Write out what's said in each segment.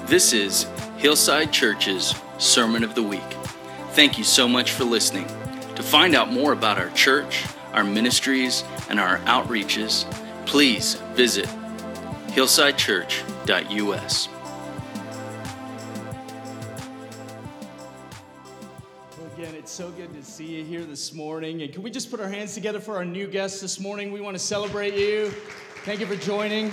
This is Hillside Church's Sermon of the Week. Thank you so much for listening. To find out more about our church, our ministries, and our outreaches, please visit hillsidechurch.us. Well, again, it's so good to see you here this morning. And can we just put our hands together for our new guests this morning? We want to celebrate you. Thank you for joining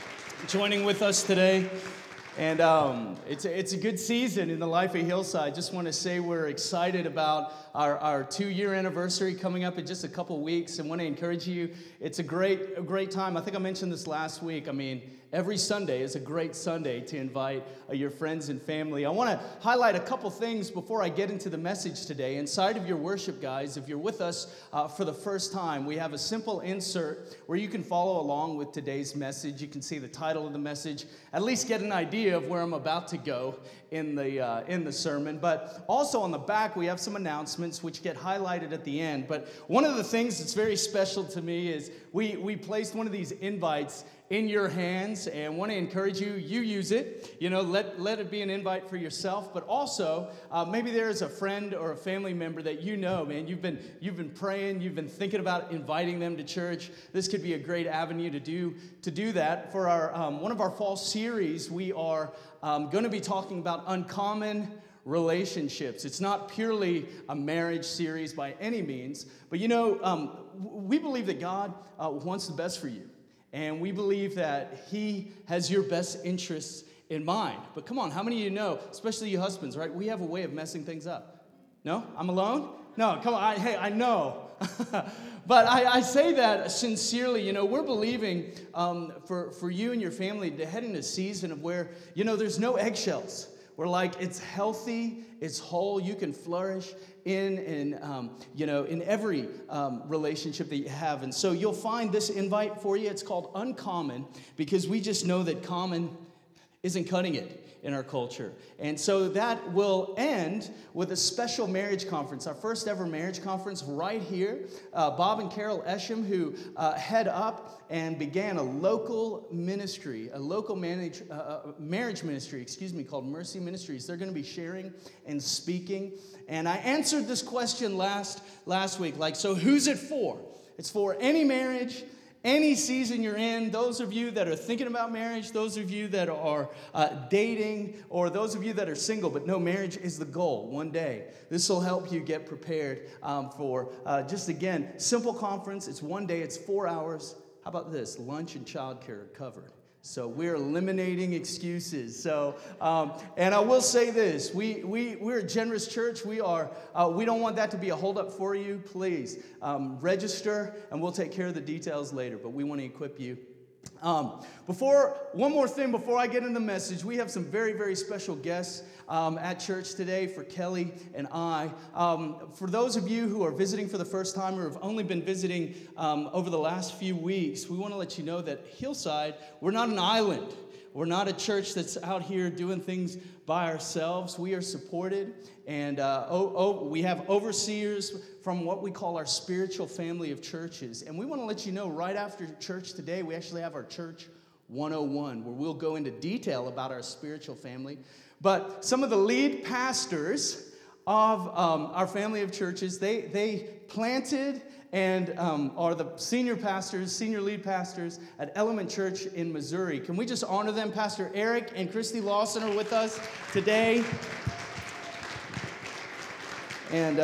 with us today. And it's a good season in the life of Hillside. Just want to say we're excited about our 2-year anniversary coming up in just a couple weeks, and want to encourage you. It's a great time. I think I mentioned this last week. I mean, every Sunday is a great Sunday to invite your friends and family. I want to highlight a couple things before I get into the message today. Inside of your worship guides, if you're with us for the first time, we have a simple insert where you can follow along with today's message. You can see the title of the message, at least get an idea of where I'm about to go in the sermon. But also on the back, we have some announcements which get highlighted at the end. But one of the things that's very special to me is we placed one of these invites in your hands, and want to encourage you use it. You know, let it be an invite for yourself, but also maybe there's a friend or a family member that you know, man, you've been praying, you've been thinking about inviting them to church. This could be a great avenue to do that. For our one of our fall series, we are going to be talking about uncommon relationships. It's not purely a marriage series by any means, but you know, we believe that God wants the best for you. And we believe that He has your best interests in mind. But come on, how many of you know, especially you husbands, right? We have a way of messing things up. No? I'm alone? No, come on. I know. But I say that sincerely. You know, we're believing for you and your family to head into a season of where, you know, there's no eggshells. We're like, it's healthy, it's whole, you can flourish in every relationship that you have. And so you'll find this invite for you. It's called Uncommon, because we just know that common isn't cutting it in our culture. And so that will end with a special marriage conference, our first ever marriage conference right here. Bob and Carol Esham, who head up and began a local ministry, marriage ministry, called Mercy Ministries. They're going to be sharing and speaking. And I answered this question last week, like, so who's it for? It's for any marriage, any season you're in, those of you that are thinking about marriage, those of you that are dating, or those of you that are single, but no, marriage is the goal one day. This will help you get prepared for, just again, simple conference. It's one day, it's 4 hours. How about this? Lunch and childcare are covered. So we're eliminating excuses. So, and I will say this: we're a generous church. We don't want that to be a holdup for you. Please register, and we'll take care of the details later. But we want to equip you. One more thing before I get into the message, we have some very, very special guests at church today for Kelly and I. For those of you who are visiting for the first time or have only been visiting over the last few weeks, we want to let you know that Hillside, we're not an island. We're not a church that's out here doing things by ourselves. We are supported, and we have overseers from what we call our spiritual family of churches. And we want to let you know right after church today, we actually have our Church 101, where we'll go into detail about our spiritual family. But some of the lead pastors of our family of churches, they planted and are the senior lead pastors at Element Church in Missouri. Can we just honor them? Pastor Eric and Christy Lawson are with us today. And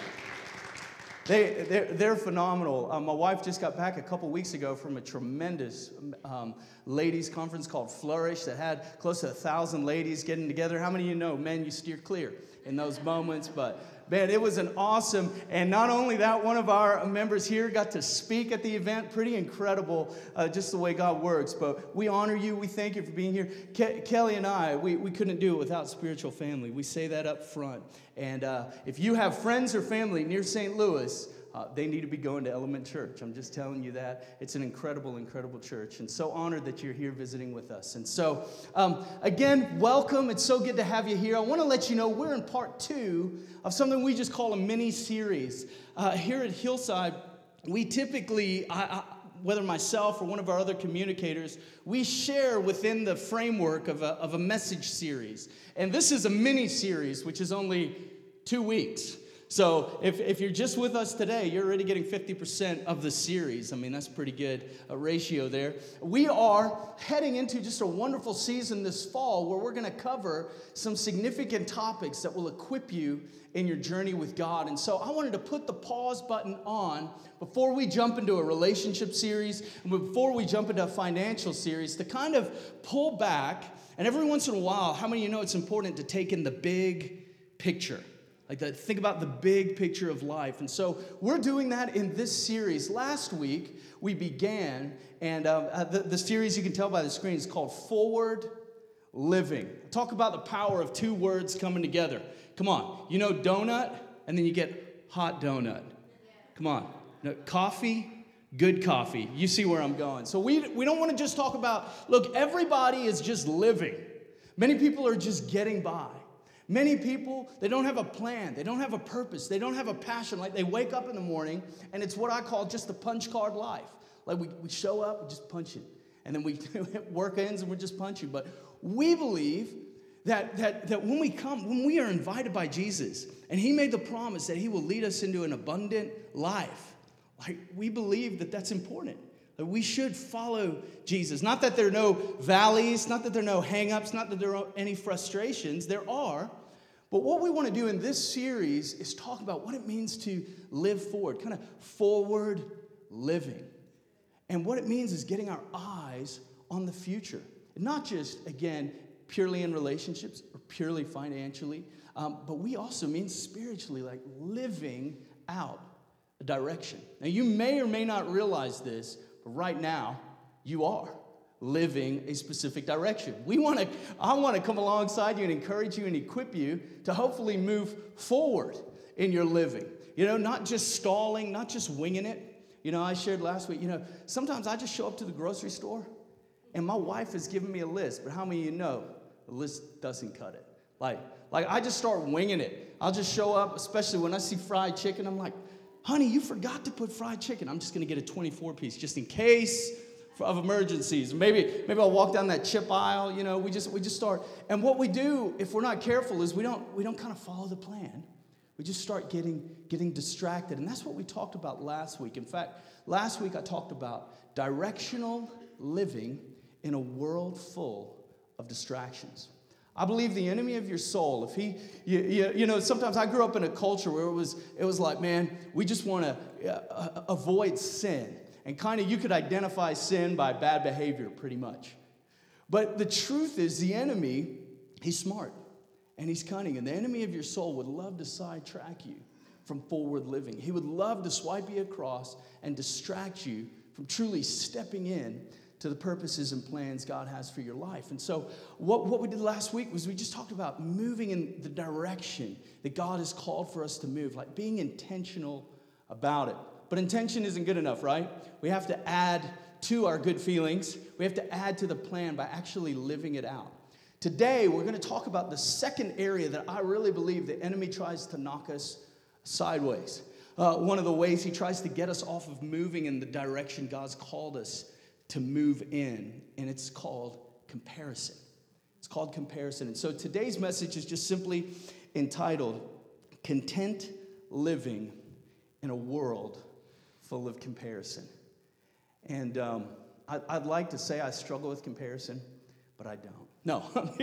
they're phenomenal. My wife just got back a couple weeks ago from a tremendous ladies conference called Flourish that had close to 1,000 ladies getting together. How many of you know, men, you steer clear in those moments? But man, it was an awesome, and not only that, one of our members here got to speak at the event. Pretty incredible, just the way God works. But we honor you. We thank you for being here. Kelly and I, we couldn't do it without spiritual family. We say that up front. And if you have friends or family near St. Louis, they need to be going to Element Church. I'm just telling you that. It's an incredible, incredible church. And so honored that you're here visiting with us. And so, again, welcome. It's so good to have you here. I want to let you know we're in part 2 of something we just call a mini-series. Here at Hillside, we typically, whether myself or one of our other communicators, we share within the framework of a message series. And this is a mini series, which is only 2 weeks. So if you're just with us today, you're already getting 50% of the series. I mean, that's pretty good ratio there. We are heading into just a wonderful season this fall where we're going to cover some significant topics that will equip you in your journey with God. And so I wanted to put the pause button on before we jump into a relationship series and before we jump into a financial series to kind of pull back. And every once in a while, how many of you know it's important to take in the big picture? Like think about the big picture of life. And so we're doing that in this series. Last week, we began, and the series, you can tell by the screen, is called Forward Living. Talk about the power of 2 words coming together. Come on. You know donut, and then you get hot donut. Come on. Coffee, good coffee. You see where I'm going. So we don't want to just talk about, look, everybody is just living. Many people are just getting by. Many people, they don't have a plan. They don't have a purpose. They don't have a passion. Like they wake up in the morning, and it's what I call just the punch card life. Like we show up, we just punch it. And then work ends, and we're just punching. But we believe that when we are invited by Jesus, and he made the promise that he will lead us into an abundant life, like we believe that that's important. That we should follow Jesus. Not that there are no valleys, not that there are no hang-ups, not that there are any frustrations. There are. But what we want to do in this series is talk about what it means to live forward, kind of forward living. And what it means is getting our eyes on the future. Not just, again, purely in relationships or purely financially, but we also mean spiritually, like living out a direction. Now, you may or may not realize this, but right now, you are living a specific direction. I want to come alongside you and encourage you and equip you to hopefully move forward in your living. You know, not just stalling, not just winging it. You know, I shared last week, sometimes I just show up to the grocery store and my wife has given me a list, but how many of you know the list doesn't cut it? Like I just start winging it. I'll just show up, especially when I see fried chicken. I'm like, honey, you forgot to put fried chicken. I'm just going to get a 24-piece just in case of emergencies. Maybe I'll walk down that chip aisle. We just start. And what we do, if we're not careful, is we don't kind of follow the plan. We just start getting distracted. And that's what we talked about last week. In fact, last week I talked about directional living in a world full of distractions. I believe the enemy of your soul, if he, sometimes I grew up in a culture where it was like, man, we just want to avoid sin. And kind of you could identify sin by bad behavior pretty much. But the truth is the enemy, he's smart and he's cunning. And the enemy of your soul would love to sidetrack you from forward living. He would love to swipe you across and distract you from truly stepping in to the purposes and plans God has for your life. And so what we did last week was we just talked about moving in the direction that God has called for us to move, like being intentional about it. But intention isn't good enough, right? We have to add to our good feelings. We have to add to the plan by actually living it out. Today, we're going to talk about the second area that I really believe the enemy tries to knock us sideways. One of the ways he tries to get us off of moving in the direction God's called us to move in, and it's called comparison. It's called comparison. And so today's message is just simply entitled, Content Living in a World Full of Comparison. And I'd like to say I struggle with comparison, but I don't. No.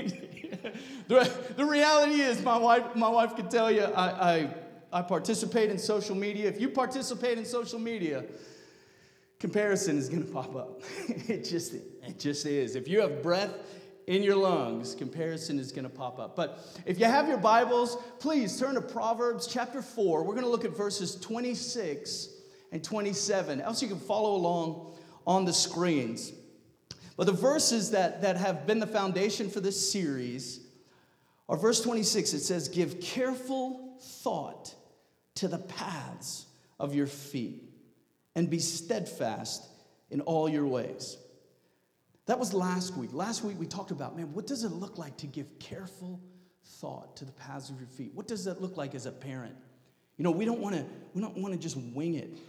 The reality is my wife could tell you I participate in social media. If you participate in social media, comparison is going to pop up. It just is. If you have breath in your lungs, comparison is going to pop up. But if you have your Bibles, please turn to Proverbs chapter 4. We're going to look at verses 26 and 27. Else you can follow along on the screens. But the verses that have been the foundation for this series are verse 26. It says, "Give careful thought to the paths of your feet, and be steadfast in all your ways." That was last week. Last week we talked about, man, what does it look like to give careful thought to the paths of your feet? What does that look like as a parent? We don't want to just wing it.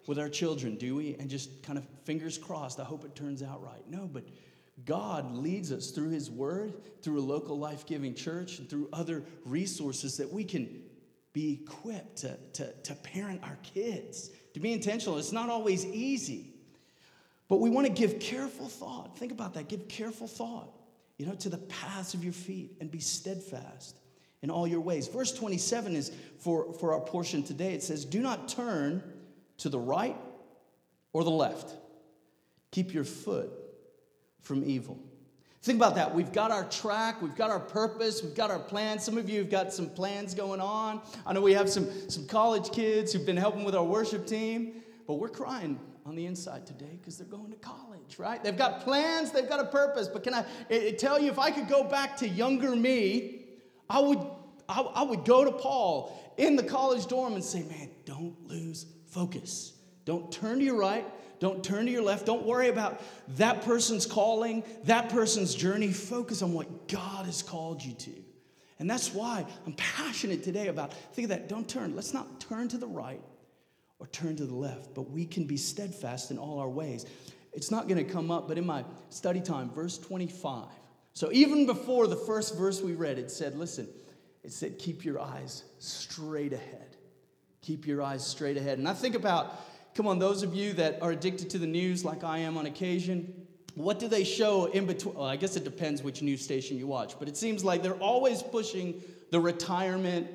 with our children, do we? And just kind of fingers crossed, I hope it turns out right. No, but God leads us through his word, through a local life-giving church, and through other resources that we can be equipped to parent our kids, to be intentional. It's not always easy, but we want to give careful thought. Think about that. Give careful thought, to the paths of your feet, and be steadfast in all your ways. Verse 27 is for our portion today. It says, do not turn to the right or the left. Keep your foot from evil. Think about that. We've got our track, we've got our purpose, we've got our plans. Some of you have got some plans going on. I know we have some college kids who've been helping with our worship team, but we're crying on the inside today because they're going to college, right? They've got plans, they've got a purpose. But can I tell you, if I could go back to younger me, I would go to Paul in the college dorm and say, man, don't lose focus. Don't turn to your right. Don't turn to your left. Don't worry about that person's calling, that person's journey. Focus on what God has called you to. And that's why I'm passionate today about, think of that, don't turn. Let's not turn to the right or turn to the left, but we can be steadfast in all our ways. It's not going to come up, but in my study time, verse 25. So even before the first verse we read, it said, listen, it said, keep your eyes straight ahead. Keep your eyes straight ahead. And I think about, come on, those of you that are addicted to the news like I am on occasion, what do they show in between? Well, I guess it depends which news station you watch, but it seems like they're always pushing the retirement.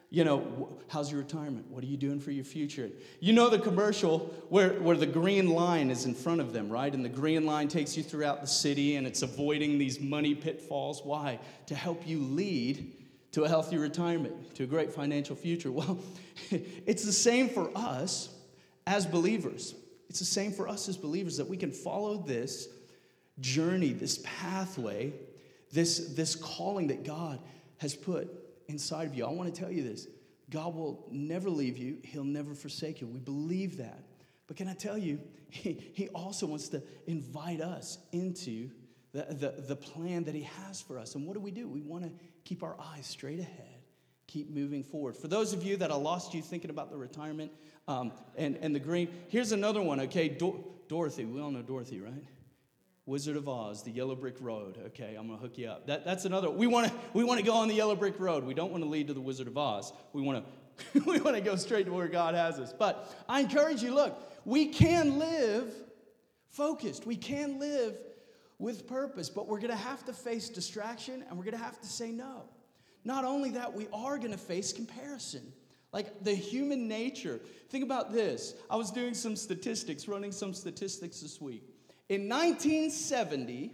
How's your retirement? What are you doing for your future? The commercial where the green line is in front of them, right? And the green line takes you throughout the city, and it's avoiding these money pitfalls. Why? To help you lead to a healthy retirement, to a great financial future. Well, it's the same for us as believers. It's the same for us as believers, that we can follow this journey, this pathway, this calling that God has put inside of you. I want to tell you this. God will never leave you. He'll never forsake you. We believe that. But can I tell you, he also wants to invite us into the plan that he has for us. And what do? We want to keep our eyes straight ahead, keep moving forward. For those of you that I lost you thinking about the retirement and the green, here's another one, okay? Dorothy, we all know Dorothy, right? Wizard of Oz, the yellow brick road. Okay, I'm going to hook you up. That's another. We want to go on the yellow brick road. We don't want to lead to the Wizard of Oz. We want to go straight to where God has us. But I encourage you, look, we can live focused. We can live with purpose, but we're going to have to face distraction, and we're going to have to say no. Not only that, we are going to face comparison. Like the human nature. Think about this. I was doing some statistics, running some statistics this week. In 1970,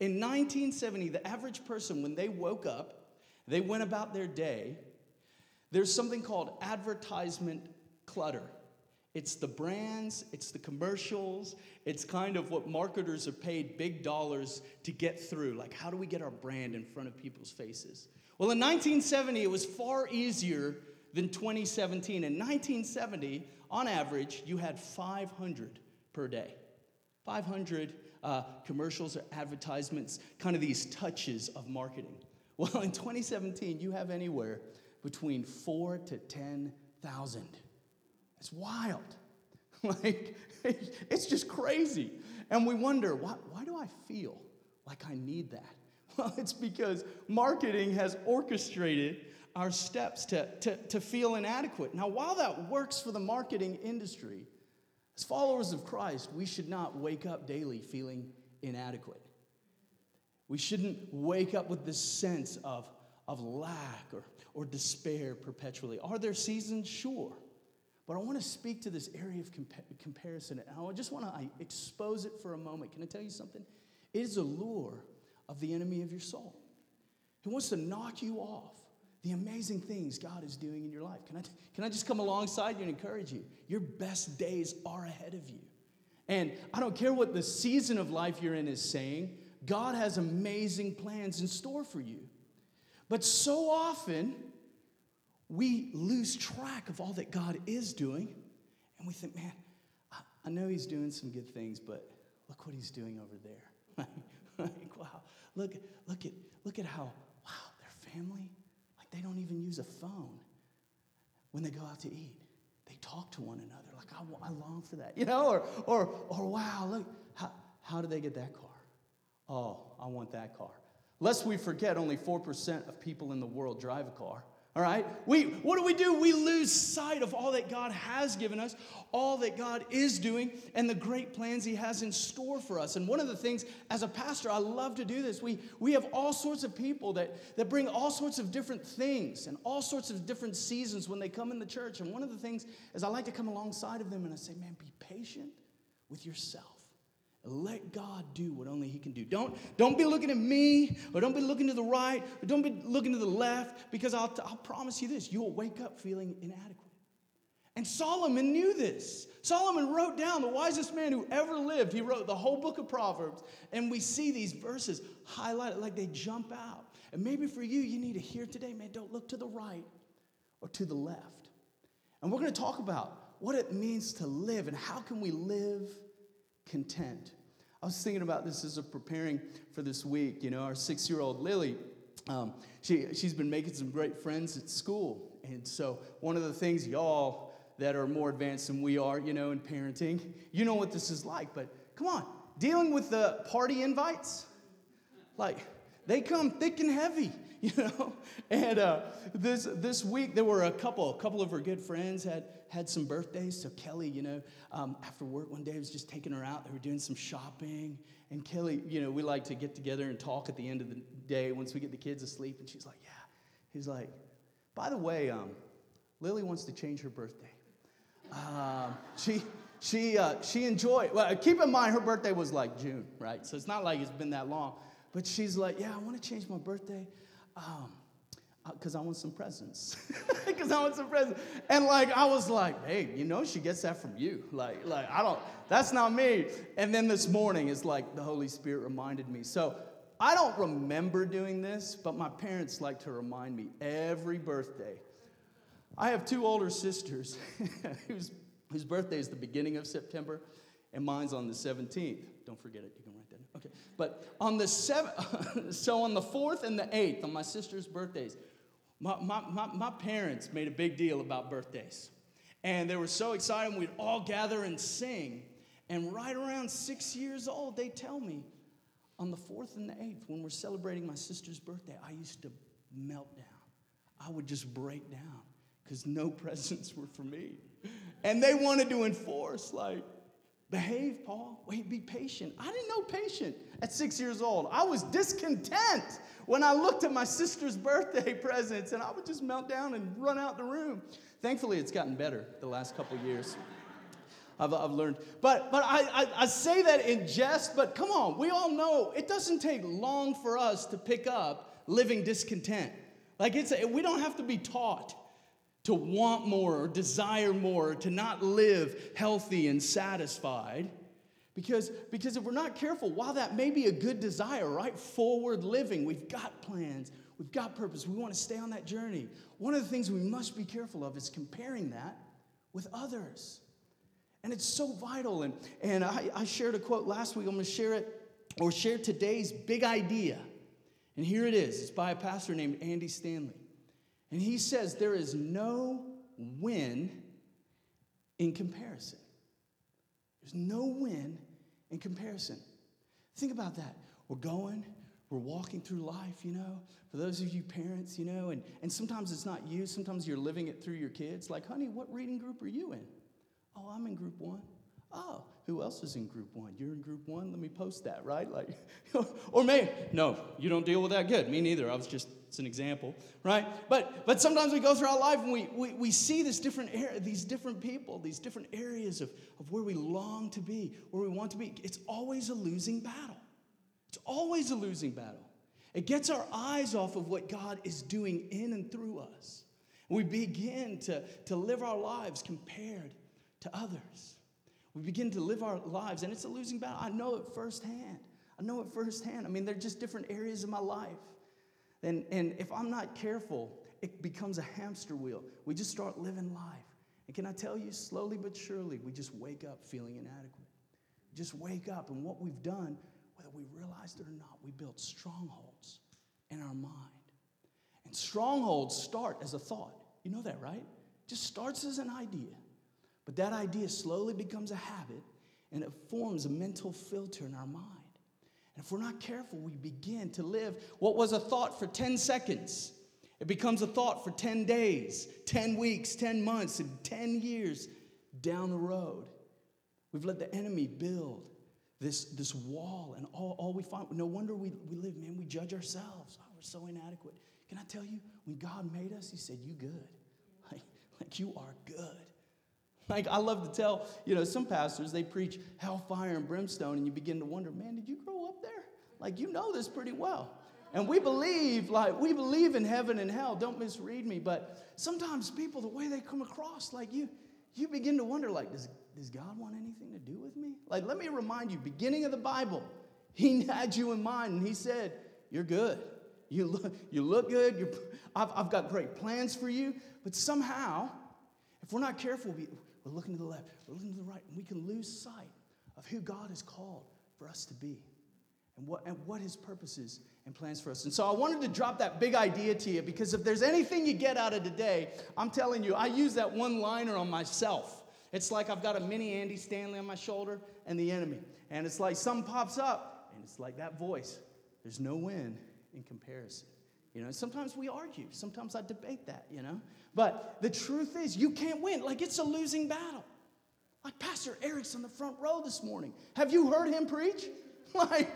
the average person, when they woke up, they went about their day, there's something called advertisement clutter. It's the brands, it's the commercials, it's kind of what marketers are paid big dollars to get through. Like, how do we get our brand in front of people's faces? Well, in 1970, it was far easier than 2017. In 1970, on average, you had 500 per day. 500 commercials or advertisements, kind of these touches of marketing. Well, in 2017, you have anywhere between 4,000 to 10,000. It's wild. Like, it's just crazy. And we wonder, why do I feel like I need that? Well, it's because marketing has orchestrated our steps to feel inadequate. Now, while that works for the marketing industry, as followers of Christ, we should not wake up daily feeling inadequate. We shouldn't wake up with this sense of lack or despair perpetually. Are there seasons? Sure. But I want to speak to this area of comparison, and I just want to expose it for a moment. Can I tell you something? It is a lure of the enemy of your soul. He wants to knock you off the amazing things God is doing in your life. Can I just come alongside you and encourage you? Your best days are ahead of you. And I don't care what the season of life you're in is saying, God has amazing plans in store for you. But so often, we lose track of all that God is doing, and we think, man, I know he's doing some good things, but look what he's doing over there. Like, wow, look at how, wow, their family, like they don't even use a phone when they go out to eat. they talk to one another. Like, I long for that, you know? Or wow, look, how did they get that car? Oh, I want that car. Lest we forget, only 4% of people in the world drive a car. All right? What do? We lose sight of all that God has given us, all that God is doing, and the great plans He has in store for us. And one of the things, as a pastor, I love to do this. We have all sorts of people that bring all sorts of different things and all sorts of different seasons when they come in the church. And one of the things is I like to come alongside of them and I say, man, be patient with yourself. Let God do what only He can do. Don't be looking at me, or don't be looking to the right, or don't be looking to the left, because I'll promise you this, you'll wake up feeling inadequate. And Solomon knew this. Solomon wrote down, the wisest man who ever lived. He wrote the whole book of Proverbs, and we see these verses highlighted like they jump out. And maybe for you, you need to hear today, man, don't look to the right or to the left. And we're going to talk about what it means to live and how can we live content. I was thinking about this as of preparing for this week. You know, our 6-year-old Lily, she's been making some great friends at school. And so one of the things, y'all that are more advanced than we are, you know, in parenting, you know what this is like. But come on, dealing with the party invites, like they come thick and heavy. You know, and this week there were a couple of her good friends had some birthdays. So Kelly, you know, after work one day, I was just taking her out. They were doing some shopping, and Kelly, you know, we like to get together and talk at the end of the day once we get the kids asleep. And she's like, yeah. He's like, by the way, Lily wants to change her birthday. She enjoyed. Well, keep in mind her birthday was like June, right? So it's not like it's been that long. But she's like, yeah, I want to change my birthday. Because I want some presents. Because I want some presents. And like, I was like, hey, you know, she gets that from you. Like, that's not me. And then this morning, it's like the Holy Spirit reminded me. So I don't remember doing this, but my parents like to remind me every birthday. I have 2 older sisters whose birthday is the beginning of September, and mine's on the 17th. Don't forget it. You can write that down. Okay. But on the 7th, so on the 4th and the 8th, on my sister's birthdays, my parents made a big deal about birthdays. And they were so excited. We'd all gather and sing. And right around 6 years old, they tell me, on the 4th and the 8th, when we're celebrating my sister's birthday, I used to melt down. I would just break down because no presents were for me. And they wanted to enforce, like, behave, Paul. Wait, be patient. I didn't know patient at 6 years old. I was discontent when I looked at my sister's birthday presents, and I would just melt down and run out the room. Thankfully, it's gotten better the last couple of years. I've learned. But I say that in jest, but come on. We all know it doesn't take long for us to pick up living discontent. Like, we don't have to be taught to want more or desire more, or to not live healthy and satisfied. Because if we're not careful, while that may be a good desire, right? Forward living, we've got plans, we've got purpose, we want to stay on that journey. One of the things we must be careful of is comparing that with others. And it's so vital. And I shared a quote last week. I'm going to share it, or share today's big idea. And here it is. It's by a pastor named Andy Stanley. And he says, there is no win in comparison. There's no win in comparison. Think about that. We're walking through life, you know. For those of you parents, you know, and sometimes it's not you. Sometimes you're living it through your kids. Like, honey, what reading group are you in? Oh, I'm in group 1. Oh, who else is in group 1? You're in group 1? Let me post that, right? Like, or maybe, no, you don't deal with that good. Me neither. It's an example, right? But sometimes we go through our life and we see these different people, these different areas of where we long to be, where we want to be. It's always a losing battle. It's always a losing battle. It gets our eyes off of what God is doing in and through us. We begin to live our lives compared to others. We begin to live our lives, and it's a losing battle. I know it firsthand. I mean, they're just different areas of my life. And if I'm not careful, it becomes a hamster wheel. We just start living life. And can I tell you, slowly but surely, we just wake up feeling inadequate. Just wake up, and what we've done, whether we realized it or not, we built strongholds in our mind. And strongholds start as a thought. You know that, right? Just starts as an idea. But that idea slowly becomes a habit, and it forms a mental filter in our mind. And if we're not careful, we begin to live what was a thought for 10 seconds. It becomes a thought for 10 days, 10 weeks, 10 months, and 10 years down the road. We've let the enemy build this wall, and all we find, no wonder we live, man, we judge ourselves. Oh, we're so inadequate. Can I tell you, when God made us, he said, you good. Like you are good. Like, I love to tell, some pastors, they preach hellfire and brimstone, and you begin to wonder, man, did you grow up there? Like, you know this pretty well. And we believe in heaven and hell. Don't misread me. But sometimes people, the way they come across, like you begin to wonder, like, does God want anything to do with me? Like, let me remind you, beginning of the Bible, he had you in mind, and he said, you're good. You look good. I've got great plans for you. But somehow, if we're not careful, we're looking to the left, we're looking to the right, and we can lose sight of who God has called for us to be and what his purposes and plans for us. And so I wanted to drop that big idea to you, because if there's anything you get out of today, I'm telling you, I use that one-liner on myself. It's like I've got a mini Andy Stanley on my shoulder and the enemy. And it's like something pops up, and it's like that voice. There's no win in comparison. Sometimes we argue. Sometimes I debate that, But the truth is, you can't win. Like, it's a losing battle. Like Pastor Eric's on the front row this morning. Have you heard him preach? Like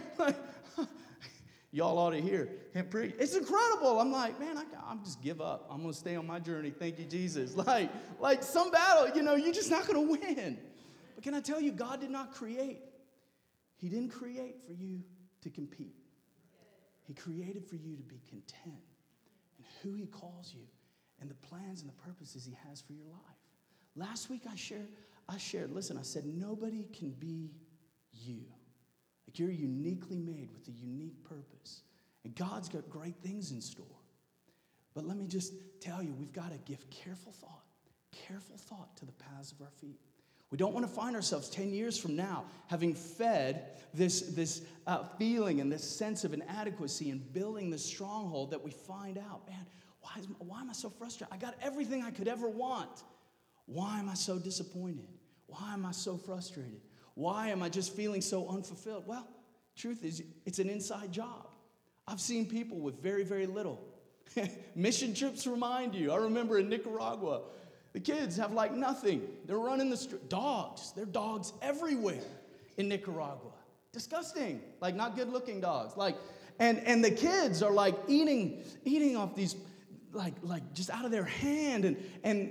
y'all ought to hear him preach. It's incredible. I'm like, man, I'm just give up. I'm going to stay on my journey. Thank you, Jesus. Like some battle, you're just not going to win. But can I tell you, God did not create. He didn't create for you to compete. He created for you to be content in who he calls you and the plans and the purposes he has for your life. Last week I shared, listen, I said, nobody can be you. Like, you're uniquely made with a unique purpose. And God's got great things in store. But let me just tell you, we've got to give careful thought to the paths of our feet. We don't want to find ourselves 10 years from now having fed this feeling and this sense of inadequacy and building this stronghold that we find out, man, why am I so frustrated? I got everything I could ever want. Why am I so disappointed? Why am I so frustrated? Why am I just feeling so unfulfilled? Well, truth is, it's an inside job. I've seen people with very, very little. Mission trips remind you. I remember in Nicaragua, the kids have like nothing. They're running the street. Dogs. There are dogs everywhere in Nicaragua. Disgusting. Like, not good looking dogs. And the kids are like eating off these, like just out of their hand. And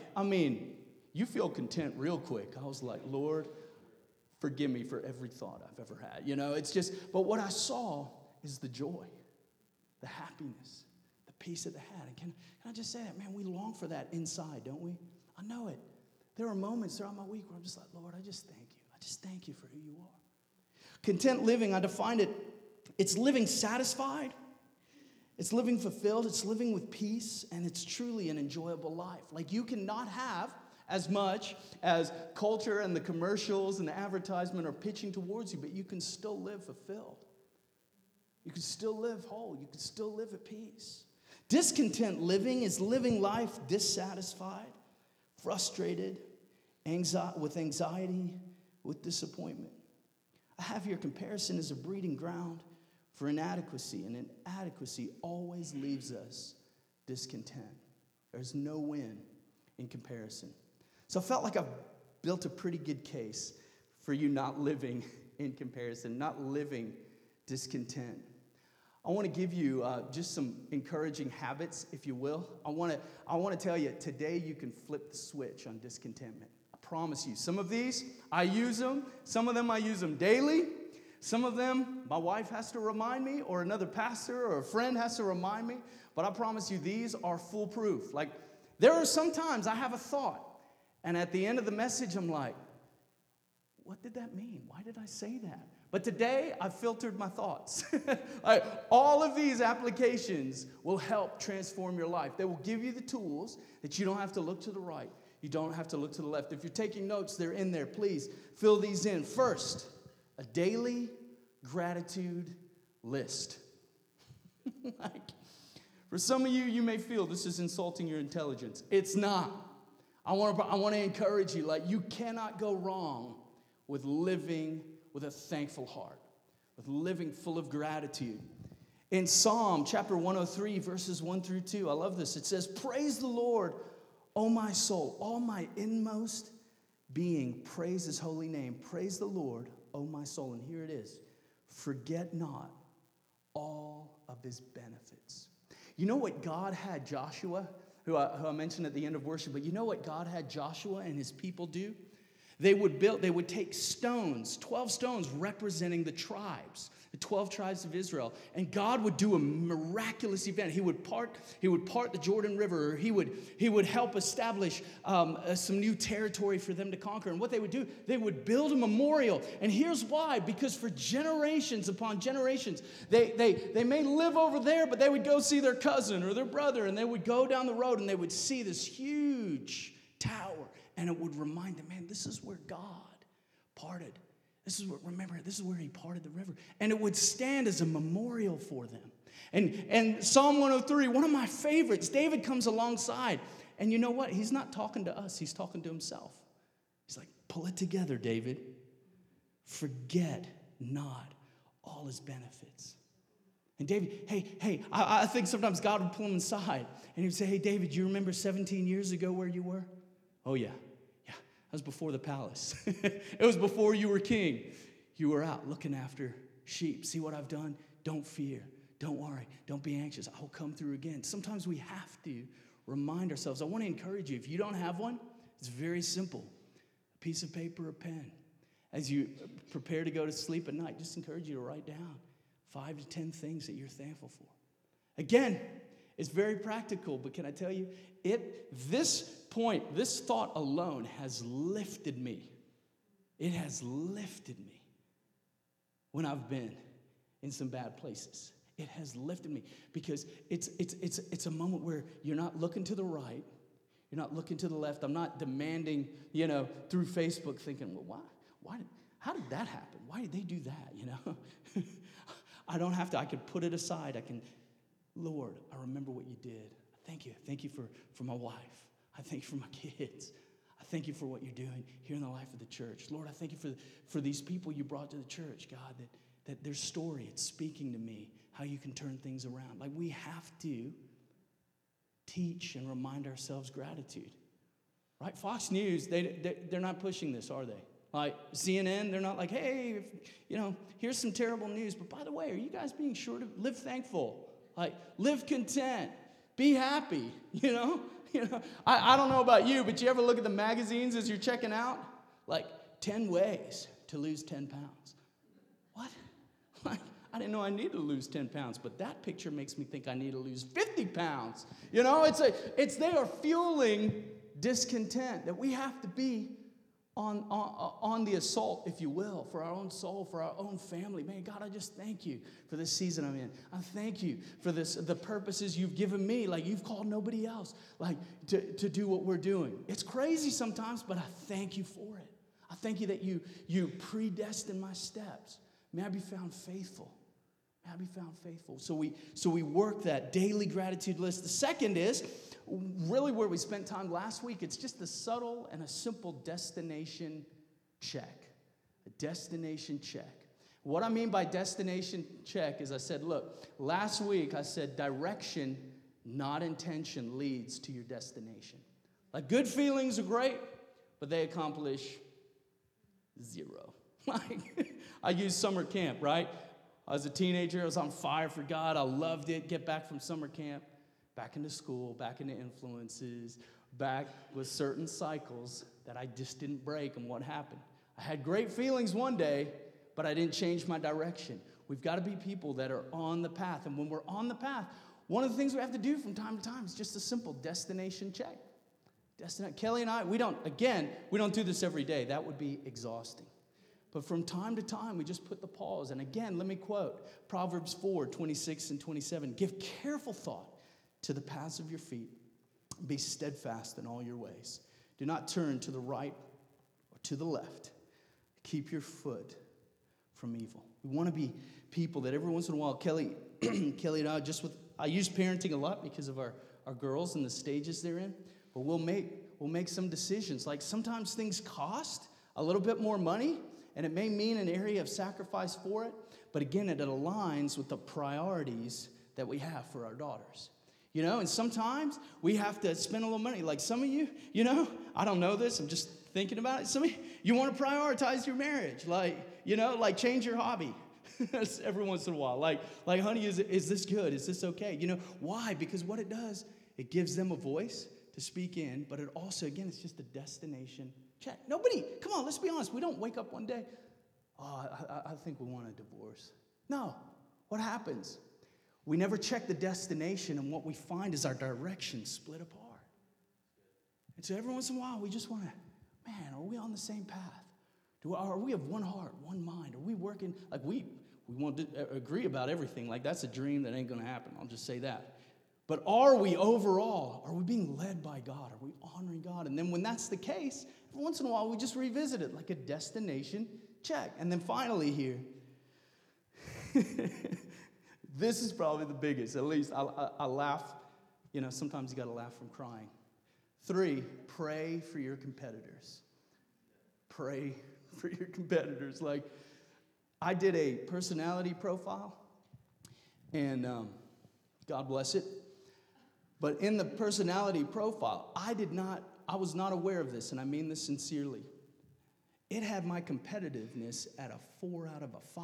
you feel content real quick. I was like, Lord, forgive me for every thought I've ever had. It's just, but what I saw is the joy, the happiness, the peace that they had. And can I just say that, man, we long for that inside, don't we? I know it. There are moments throughout my week where I'm just like, Lord, I just thank you. I just thank you for who you are. Content living, I defined it, it's living satisfied, it's living fulfilled, it's living with peace, and it's truly an enjoyable life. Like, you cannot have as much as culture and the commercials and the advertisement are pitching towards you, but you can still live fulfilled. You can still live whole. You can still live at peace. Discontent living is living life dissatisfied, frustrated, with anxiety, with disappointment. I have here comparison as a breeding ground for inadequacy, and inadequacy always leaves us discontent. There's no win in comparison. So I felt like I've built a pretty good case for you not living in comparison, not living discontent. I want to give you just some encouraging habits, if you will. I want to tell you, today you can flip the switch on discontentment. I promise you. Some of these, I use them. Some of them, I use them daily. Some of them, my wife has to remind me, or another pastor or a friend has to remind me. But I promise you, these are foolproof. Like, there are some times I have a thought, and at the end of the message, I'm like, what did that mean? Why did I say that? But today, I've filtered my thoughts. All of these applications will help transform your life. They will give you the tools that you don't have to look to the right. You don't have to look to the left. If you're taking notes, they're in there. Please fill these in. First, a daily gratitude list. For some of you, you may feel this is insulting your intelligence. It's not. I want to encourage you, like, you cannot go wrong with living with a thankful heart, with living full of gratitude. In Psalm chapter 103, verses 1 through 2, I love this. It says, "Praise the Lord, O my soul, all my inmost being, praise his holy name. Praise the Lord, O my soul." And here it is. "Forget not all of his benefits." You know what God had Joshua, who I mentioned at the end of worship, but you know what God had Joshua and his people do? They would take stones, 12 stones representing the tribes, the 12 tribes of Israel, and God would do a miraculous event. He would part the Jordan River, or he would help establish some new territory for them to conquer. And what they would do, they would build a memorial. And here's why: because for generations upon generations, they may live over there, but they would go see their cousin or their brother, and they would go down the road and they would see this huge tower. And it would remind them, man, this is where God parted. This is where he parted the river. And it would stand as a memorial for them. And Psalm 103, one of my favorites, David comes alongside. And you know what? He's not talking to us. He's talking to himself. He's like, pull it together, David. Forget not all his benefits. And David, hey, I think sometimes God would pull him aside. And he would say, hey, David, you remember 17 years ago where you were? Oh, yeah. That was before the palace. It was before you were king. You were out looking after sheep. See what I've done? Don't fear. Don't worry. Don't be anxious. I'll come through again. Sometimes we have to remind ourselves. I want to encourage you. If you don't have one, it's very simple. A piece of paper, a pen. As you prepare to go to sleep at night, just encourage you to write down 5 to 10 things that you're thankful for. Again, it's very practical, but can I tell you, this thought alone has lifted me. It has lifted me when I've been in some bad places. It has lifted me because it's a moment where you're not looking to the right, you're not looking to the left. I'm not demanding, through Facebook, thinking, well, how did that happen? Why did they do that? I don't have to. I could put it aside. Lord, I remember what you did. Thank you. Thank you for my wife. I thank you for my kids. I thank you for what you're doing here in the life of the church. Lord, I thank you for these people you brought to the church, God, that their story, it's speaking to me, how you can turn things around. Like, we have to teach and remind ourselves gratitude, right? Fox News, they're not pushing this, are they? Like CNN, they're not like, hey, here's some terrible news. But by the way, are you guys being sure to live thankful? Like, live content, be happy, I don't know about you, but you ever look at the magazines as you're checking out? Like, 10 ways to lose 10 pounds. What? Like, I didn't know I needed to lose 10 pounds, but that picture makes me think I need to lose 50 pounds. They are fueling discontent, that we have to be on the assault, if you will, for our own soul, for our own family. Man, God, I just thank you for this season I'm in. I thank you for the purposes you've given me, like you've called nobody else, like to do what we're doing. It's crazy sometimes, but I thank you for it. I thank you that you predestined my steps. May I be found faithful. May I be found faithful. So we work that daily gratitude list. The second is really where we spent time last week. It's just a subtle and a simple destination check. A destination check. What I mean by destination check is I said, look, last week I said direction, not intention, leads to your destination. Like, good feelings are great, but they accomplish 0. Like, I used summer camp, right? I was a teenager. I was on fire for God. I loved it. Get back from summer camp, back into school, back into influences, back with certain cycles that I just didn't break. And what happened? I had great feelings one day, but I didn't change my direction. We've got to be people that are on the path. And when we're on the path, one of the things we have to do from time to time is just a simple destination check. Kelly and I, we don't do this every day. That would be exhausting. But from time to time, we just put the pause. And again, let me quote Proverbs 4, 26 and 27. Give careful thought to the paths of your feet. Be steadfast in all your ways. Do not turn to the right or to the left. Keep your foot from evil. We want to be people that every once in a while, Kelly and I use parenting a lot because of our girls and the stages they're in. But we'll we'll make some decisions. Like sometimes things cost a little bit more money, and it may mean an area of sacrifice for it. But again, it aligns with the priorities that we have for our daughters. And sometimes we have to spend a little money. Like some of you, I don't know this. I'm just thinking about it. Some of you want to prioritize your marriage. Like change your hobby every once in a while. Like, honey, is this good? Is this okay? Why? Because what it does, it gives them a voice to speak in, but it also, again, it's just a destination check. Come on, let's be honest. We don't wake up one day, I think we want a divorce. No. What happens? We never check the destination, and what we find is our direction split apart. And so every once in a while, we just want to, man, are we on the same path? Are we of one heart, one mind? Are we working? Like we won't agree about everything. Like that's a dream that ain't going to happen. I'll just say that. But are we being led by God? Are we honoring God? And then when that's the case, every once in a while, we just revisit it like a destination check. And then finally here, this is probably the biggest. At least I laugh. Sometimes you got to laugh from crying. 3, pray for your competitors. Pray for your competitors. Like, I did a personality profile, and God bless it. But in the personality profile, I was not aware of this, and I mean this sincerely. It had my competitiveness at a 4 out of a 5.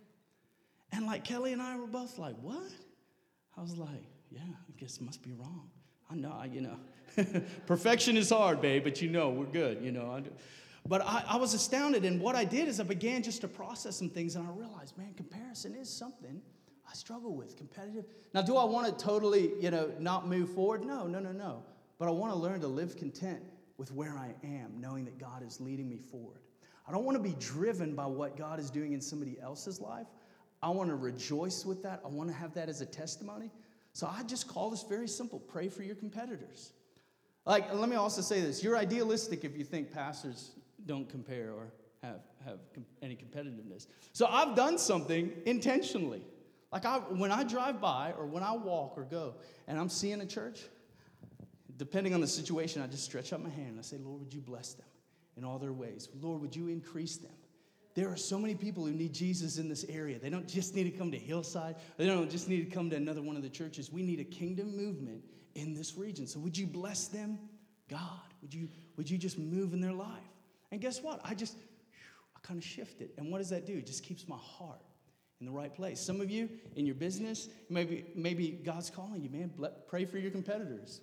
And like Kelly and I were both like, what? I was like, yeah, I guess it must be wrong. I know, perfection is hard, babe, but we're good, But I was astounded, and what I did is I began just to process some things, and I realized, man, comparison is something I struggle with, competitive. Now, do I want to totally, not move forward? No. But I want to learn to live content with where I am, knowing that God is leading me forward. I don't want to be driven by what God is doing in somebody else's life. I want to rejoice with that. I want to have that as a testimony. So I just call this very simple. Pray for your competitors. Like, let me also say this. You're idealistic if you think pastors don't compare or have any competitiveness. So I've done something intentionally. Like when I drive by or when I walk or go and I'm seeing a church, depending on the situation, I just stretch out my hand and I say, Lord, would you bless them in all their ways? Lord, would you increase them? There are so many people who need Jesus in this area. They don't just need to come to Hillside. They don't just need to come to another one of the churches. We need a kingdom movement in this region. So would you bless them, God? Would you just move in their life? And guess what? I kind of shift it. And what does that do? It just keeps my heart in the right place. Some of you, in your business, maybe God's calling you, man, pray for your competitors.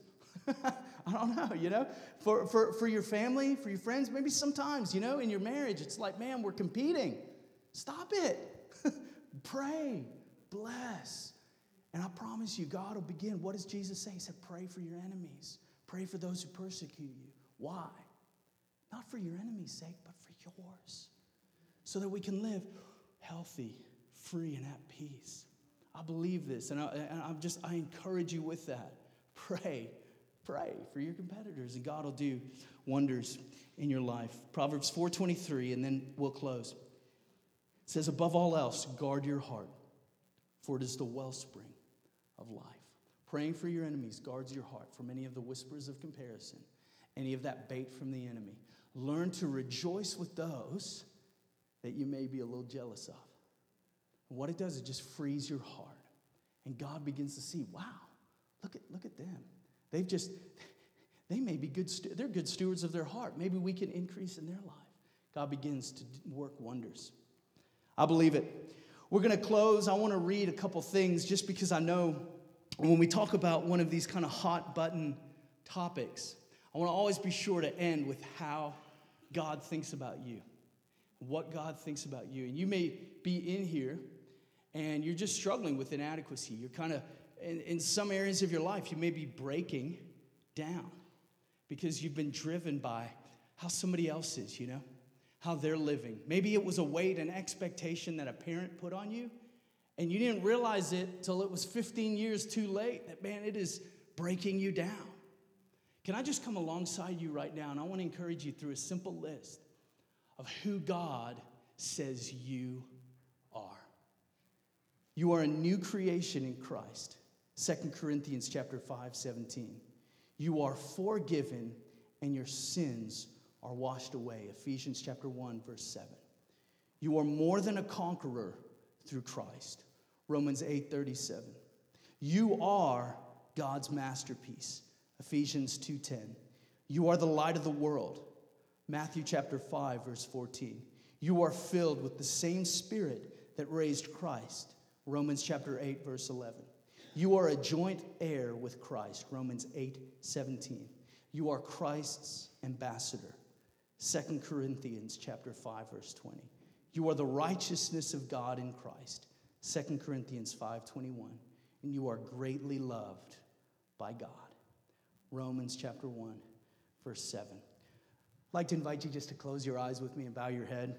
I don't know, for your family, for your friends, maybe sometimes, in your marriage, it's like, man, we're competing. Stop it. Pray, bless. And I promise you, God will begin. What does Jesus say? He said, pray for your enemies. Pray for those who persecute you. Why? Not for your enemy's sake, but for yours. So that we can live healthy, free, and at peace. I believe this, and I encourage you with that. Pray for your competitors, and God will do wonders in your life. Proverbs 4:23, and then we'll close. It says, above all else, guard your heart, for it is the wellspring of life. Praying for your enemies guards your heart from any of the whispers of comparison, any of that bait from the enemy. Learn to rejoice with those that you may be a little jealous of. And what it does, it just frees your heart. And God begins to see, wow, look at them. They may be they're good stewards of their heart. Maybe we can increase in their life. God begins to work wonders. I believe it. We're going to close. I want to read a couple things just because I know when we talk about one of these kind of hot button topics, I want to always be sure to end with how God thinks about you, what God thinks about you. And you may be in here and you're just struggling with inadequacy. You're kind of, in some areas of your life, you may be breaking down because you've been driven by how somebody else is, how they're living. Maybe it was a weight, an expectation that a parent put on you, and you didn't realize it till it was 15 years too late, that, man, it is breaking you down. Can I just come alongside you right now, and I want to encourage you through a simple list of who God says you are. You are a new creation in Christ. 2 Corinthians chapter 5:17. You are forgiven and your sins are washed away. Ephesians chapter 1, verse 7. You are more than a conqueror through Christ. Romans 8:37. You are God's masterpiece. Ephesians 2:10. You are the light of the world. Matthew chapter 5, verse 14. You are filled with the same Spirit that raised Christ. Romans chapter 8, verse 11. You are a joint heir with Christ. Romans 8:17. You are Christ's ambassador. 2 Corinthians chapter 5, verse 20. You are the righteousness of God in Christ. 2 Corinthians 5:21. And you are greatly loved by God. Romans chapter 1, verse 7. I'd like to invite you just to close your eyes with me and bow your head.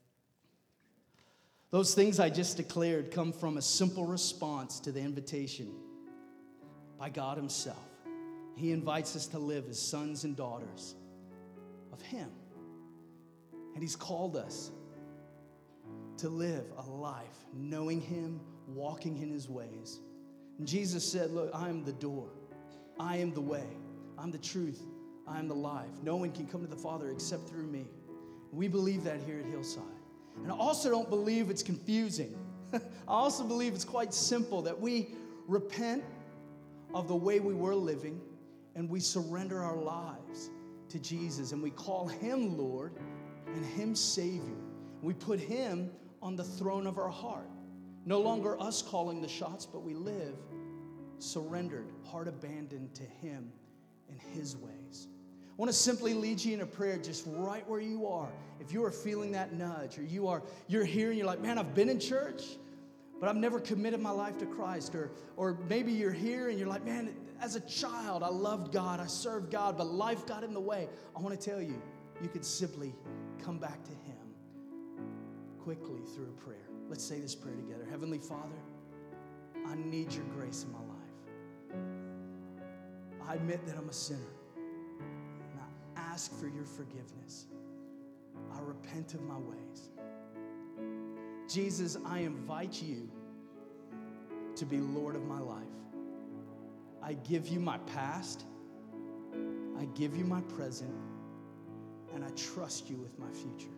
Those things I just declared come from a simple response to the invitation by God himself. He invites us to live as sons and daughters of him. And he's called us to live a life knowing him, walking in his ways. And Jesus said, look, I am the door. I am the way. I'm the truth. I am the life. No one can come to the Father except through me. We believe that here at Hillside. And I also don't believe it's confusing. I also believe it's quite simple, that we repent of the way we were living and we surrender our lives to Jesus and we call him Lord and him Savior. We put him on the throne of our heart. No longer us calling the shots, but we live surrendered, heart abandoned to him and his ways. I want to simply lead you in a prayer just right where you are. If you are feeling that nudge, or you're here and you're like, man, I've been in church, but I've never committed my life to Christ. Or maybe you're here and you're like, man, as a child, I loved God, I served God, but life got in the way. I want to tell you, you could simply come back to him quickly through a prayer. Let's say this prayer together. Heavenly Father, I need your grace in my life. I admit that I'm a sinner. And I ask for your forgiveness. I repent of my ways. Jesus, I invite you to be Lord of my life. I give you my past. I give you my present. And I trust you with my future.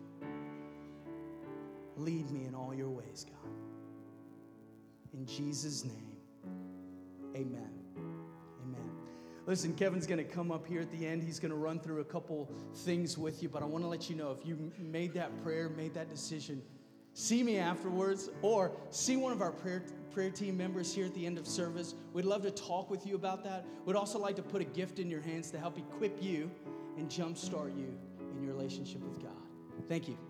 Lead me in all your ways, God. In Jesus' name, amen. Amen. Listen, Kevin's going to come up here at the end. He's going to run through a couple things with you, but I want to let you know, if you made that prayer, made that decision, see me afterwards or see one of our prayer team members here at the end of service. We'd love to talk with you about that. We'd also like to put a gift in your hands to help equip you and jumpstart you in your relationship with God. Thank you.